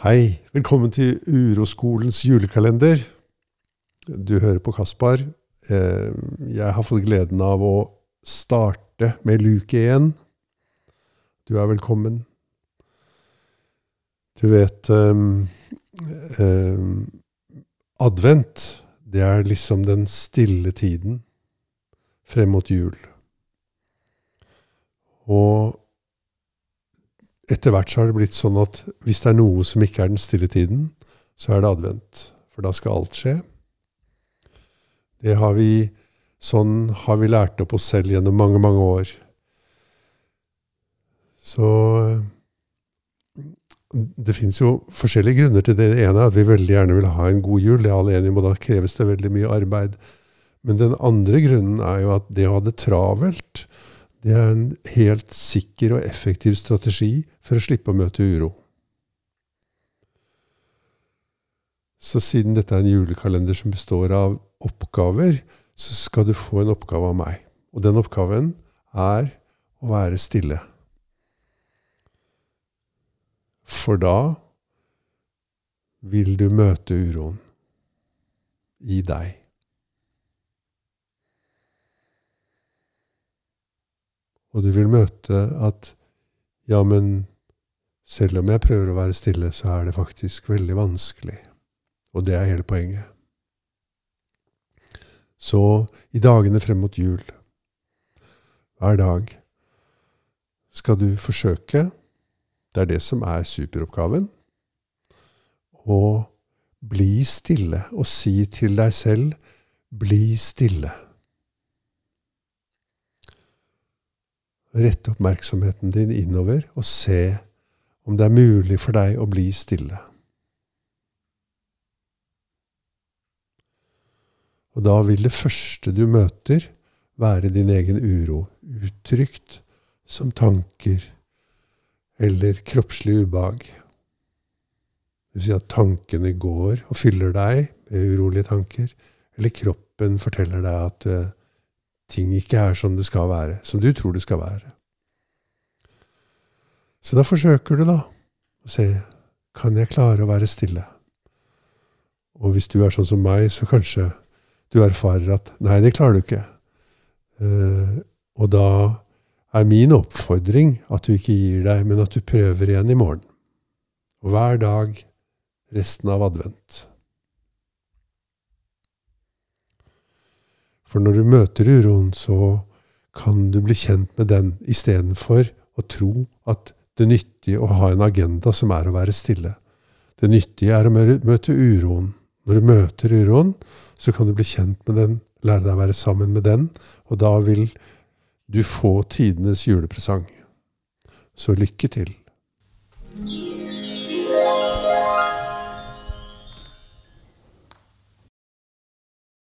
Hei, velkommen til Uroskolens julekalender. Du hører på Kaspar. Jeg har fått gleden av å starte med luke 1. Du er velkommen. Du vet, advent, det er liksom den stille tiden frem mot jul. Og etter hvert så har det blitt sånn at hvis det er noe som ikke er den stille tiden, så er det advent, for da skal alt skje. Sånn har vi lært opp oss selv gjennom mange, mange år. Så det finnes jo forskjellige grunner til det. Det ene er at vi veldig gjerne vil ha en god jul. Det er alle enige om, og da kreves det veldig mye arbeid. Men den andre grunnen er jo at det å ha det travelt, det er en helt sikker og effektiv strategi for å slippe å møte uro. Så siden dette er en julekalender som består av oppgaver, så skal du få en oppgave av meg. Og den oppgaven er å være stille. For da vil du møte uroen i deg. Og du vil møte at, ja, men selv om jeg prøver å være stille, så er det faktisk veldig vanskelig. Og det er hele poenget. Så i dagene frem mot jul, hver dag, skal du forsøke, det er det som er superoppgaven, å bli stille og si til deg selv, bli stille. Rette oppmerksomheten din innover og se om det er mulig for deg å bli stille. Og da vil det første du møter være din egen uro, uttrykt som tanker eller kroppslig ubehag. Det vil si at tankene går og fyller deg med urolige tanker, eller kroppen forteller deg at ting ikke er som det skal være, som du tror det skal være. Så da forsøker du da å se, kan jeg klare å være stille? Og hvis du er sånn som meg, så kanskje du erfarer at, nei, det klarer du ikke. Og da er min oppfordring at du ikke gir deg, men at du prøver igjen i morgen. Og hver dag resten av advent. For når du møter uroen, så kan du bli kjent med den, i stedet for å tro at det er nyttig å ha en agenda som er å være stille. Det nyttige er å møte uroen. Når du møter uroen, så kan du bli kjent med den, lære deg å være sammen med den, og da vil du få tidenes julepresang. Så lykke til.